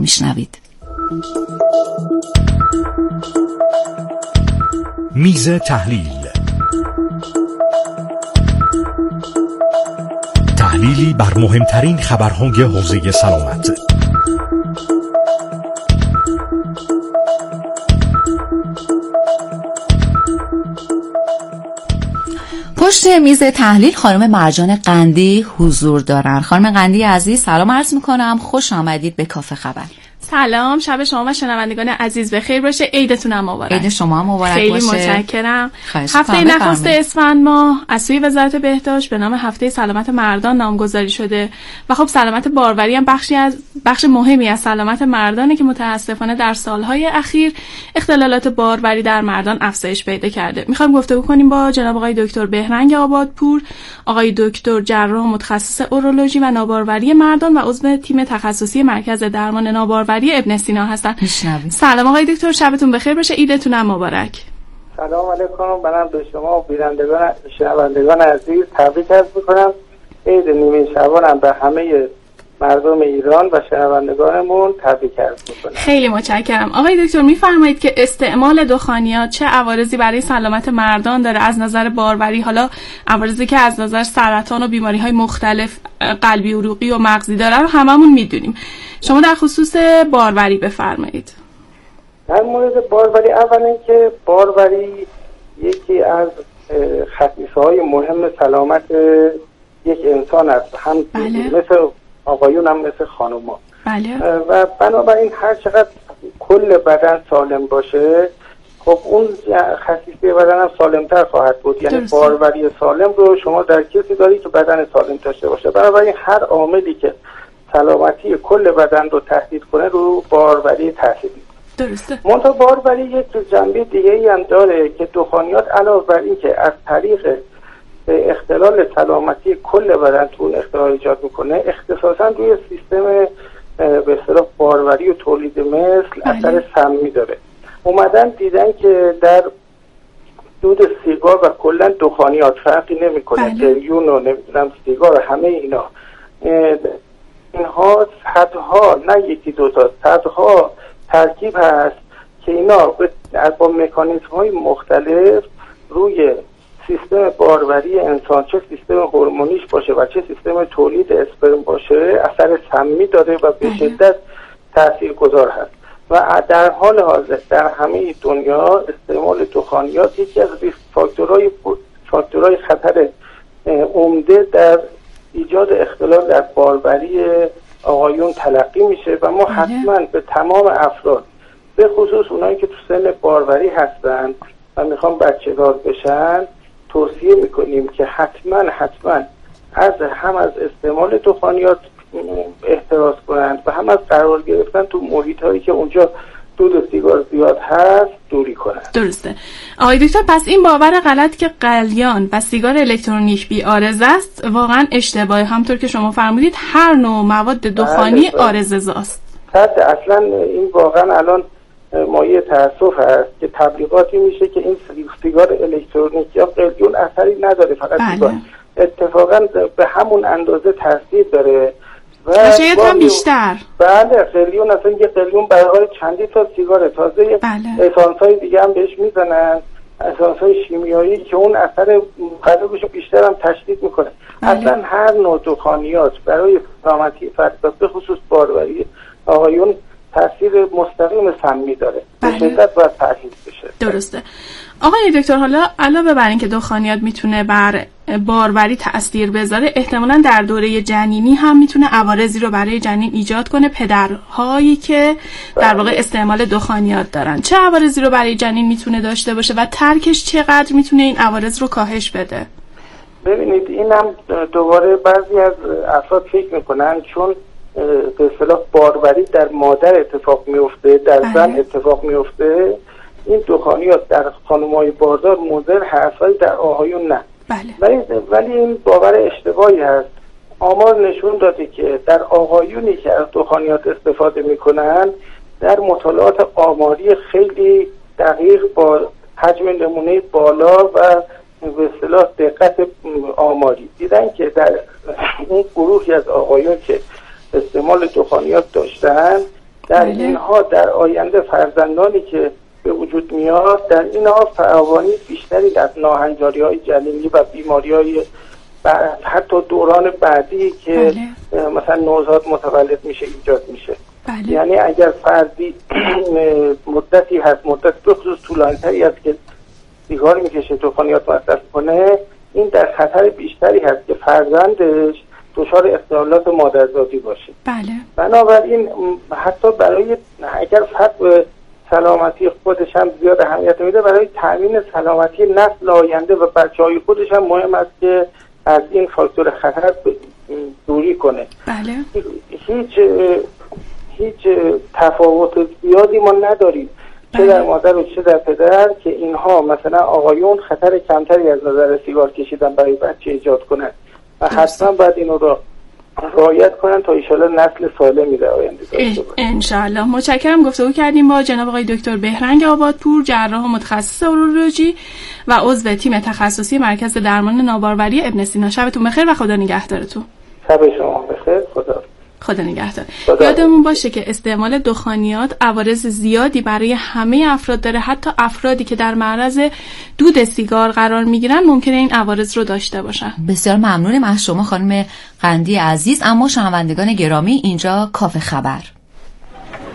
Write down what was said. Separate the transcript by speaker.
Speaker 1: میشنوید.
Speaker 2: میز تحلیل. تحلیلی بر مهمترین خبرهای حوزه سلامت.
Speaker 1: پشت میز تحلیل خانم مرجان قندی حضور دارن. خانم قندی عزیز سلام عرض میکنم، خوش آمدید به کافه خبر.
Speaker 3: سلام، شب شما و شنوندگان عزیز بخیر باشه. عیدتون هم مبارک.
Speaker 1: عید شما هم مبارک
Speaker 3: خیلی
Speaker 1: باشه.
Speaker 3: خیلی متشکرم. هفته نخست اسفند ماه از سوی وزارت بهداشت به نام هفته سلامت مردان نامگذاری شده و خب سلامت باروری هم بخش مهمی از سلامت مردانه که متاسفانه در سالهای اخیر اختلالات باروری در مردان افزایش پیدا کرده. میخوایم گفتگو کنیم با جناب آقای دکتر بهرنگ آبادپور، آقای دکتر جراح متخصص اورولوژی و ناباروری مردان و عضو تیم تخصصی مرکز درمان ناباروری ابن سینا هستن. سلام آقای دکتر، شبتون بخیر باشه، عیدتون هم مبارک.
Speaker 4: سلام علیکم، منم به شما و بینندگان شنوندگان عزیز تبریک عرض می‌کنم. عید نیمه شعبان به همه مردم ایران و شنوندگانمون تبریک عرض می‌کنم.
Speaker 3: خیلی متشکرم. آقای دکتر می‌فرمایید که استعمال دخانیات چه عوارضی برای سلامت مردان داره از نظر باروری، حالا عوارضی که از نظر سرطان و بیماری‌های مختلف قلبی، عروقی و مغزی داره رو هممون می‌دونیم. شما در خصوص باروری بفرمایید.
Speaker 4: در مورد باروری، اولا که باروری یکی از خصیصه‌های مهم سلامت یک انسان است، هم مثل آقایون هم مثل خانوما.
Speaker 3: بله.
Speaker 4: و بنابراین هر چقدر کل بدن سالم باشه، خب اون خصیصه بدن هم سالمتر خواهد بود. یعنی باروری سالم رو شما در کسی داری که بدن سالم داشته باشه. بنابراین هر عاملی که سلامتی کل بدن رو تهدید کنه رو باروری تاثیر می‌کنه.
Speaker 3: درسته.
Speaker 4: منتها باروری یک جنبه دیگه‌ای هم داره که دخانیات علاوه بر این که از طریق اختلال سلامتی کل بدن تو اختلال ایجاد میکنه، اختصاصا روی سیستم به اصطلاح باروری و تولید مثل اثر سمی داره. اومدن دیدن که در دود سیگار و کلا دخانیات فرقی نمیکنه، قلیون و نمیدونم سیگار و همه اینها صدها، نه یکی دو تا، صدها ترکیب هست که اینا با مکانیزم های مختلف روی سیستم باروری انسان، چه سیستم هورمونیش باشه و چه سیستم تولید اسپرم باشه، اثر سمی داره و به شدت تاثیرگذار هست. و در حال حاضر در همه دنیا استعمال دخانیات یکی از فاکتورهای خطر عمده در ایجاد اختلال در باروری آقایون تلقی میشه و ما حتما به تمام افراد، به خصوص اونایی که تو سن باروری هستن و میخوان بچه‌دار بشن، توصیه میکنیم که حتما از استعمال دخانیات احتراز کنند و هم از قرار گرفتن تو محیط‌هایی که اونجا دود سیگار زیاد هست دوری کنند.
Speaker 3: درسته. آقای دکتر، پس این باور غلط که قلیان و سیگار الکترونیک بی عارضه است واقعا اشتباهه. همونطور که شما فرمودید هر نوع مواد دخانی عارضه‌زاست.
Speaker 4: اصلا این واقعا الان مایه تأسف هست که تبلیغاتی میشه که این سیگار الکترونیک یا قلیون اثری نداره، فقط سیگار. اتفاقا به همون اندازه تاثیر داره و
Speaker 3: شاید هم بیشتر.
Speaker 4: بله، قلیون اصلا یه قلیون برای چندی تا سیگاره، تازه اسانس‌های دیگه هم بهش میزنن، اسانس‌های شیمیایی که اون اثر مخربش بیشتر هم تشدید میکنه. اصلا هر نوع دخانیات برای سلامتی فرد به خصوص باروری آقایون تاثیر مستقیم سمی داره. به شدت باید تأکید بشه.
Speaker 3: درسته. آقای دکتر، حالا علاوه بر این که دخانیات میتونه بر باروری تأثیر بذاره، احتمالاً در دوره جنینی هم میتونه عوارضی رو برای جنین ایجاد کنه. پدرهایی که در واقع استعمال دخانیات دارن چه عوارضی رو برای جنین میتونه داشته باشه و ترکش چقدر میتونه این عوارض رو کاهش بده؟
Speaker 4: ببینید، اینم دوباره بعضی از افراد فکر میکنن چون به اصطلاح باروری در مادر اتفاق میفته، در زن اتفاق میفته، این دخانیات در خانم‌های باردار مضر هست ولی در آقایون نه. ولی این باور اشتباهی هست. آمار نشون داده که در آقایونی که از دخانیات استفاده میکنن، در مطالعات آماری خیلی دقیق با حجم نمونه بالا و به اصطلاح دقت آماری دیدن که در اون گروهی از آقایون که استعمال دخانیات داشتن، در اینها در آینده فرزندانی که به وجود میاد در اینها فراوانی بیشتری از ناهنجاری‌های جنینی و بیماری‌های حتی دوران بعدی که مثلا نوزاد متولد میشه ایجاد میشه. یعنی اگر فردی مدتی هست، مدت بخصوص طولانی‌تری است که سیگار میکشه، دخانیات مصرف کنه، این در خطر بیشتری هست که فرزندش دچار اختلالات مادرزادی باشه. بنابراین حتی برای اگر فرد به سلامتی خودش هم زیاد اهمیت میده، برای تامین سلامتی نسل آینده و بچه‌های خودش هم مهم است که از این فاکتور خطر دوری کنه. هیچ تفاوت زیادی ما نداریم چه در مادر و چه در پدر که اینها مثلا آقایون خطر کمتری از نظر سیگار کشیدن برای بچه ایجاد کنند و حتما باید اینو رو رعایت کنن تا ایشالا نسل سالمی در آینده داشته باشیم.
Speaker 3: انشالله. متشکرم. گفتگو کردیم با جناب آقای دکتر بهرنگ آبادپور، جراح متخصص اورولوژی و عضو تیم تخصصی مرکز درمان ناباروری ابن سینا. شبتون بخیر و خدا نگهدارتون.
Speaker 4: شب شما بخیر.
Speaker 3: خدا نگهدار. یادمون باشه که استعمال دخانیات عوارض زیادی برای همه افراد داره، حتی افرادی که در معرض دود سیگار قرار میگیرن ممکنه این عوارض رو داشته باشن.
Speaker 1: بسیار ممنونم از شما خانم قندی عزیز. اما شنوندگان گرامی، اینجا کافه خبر.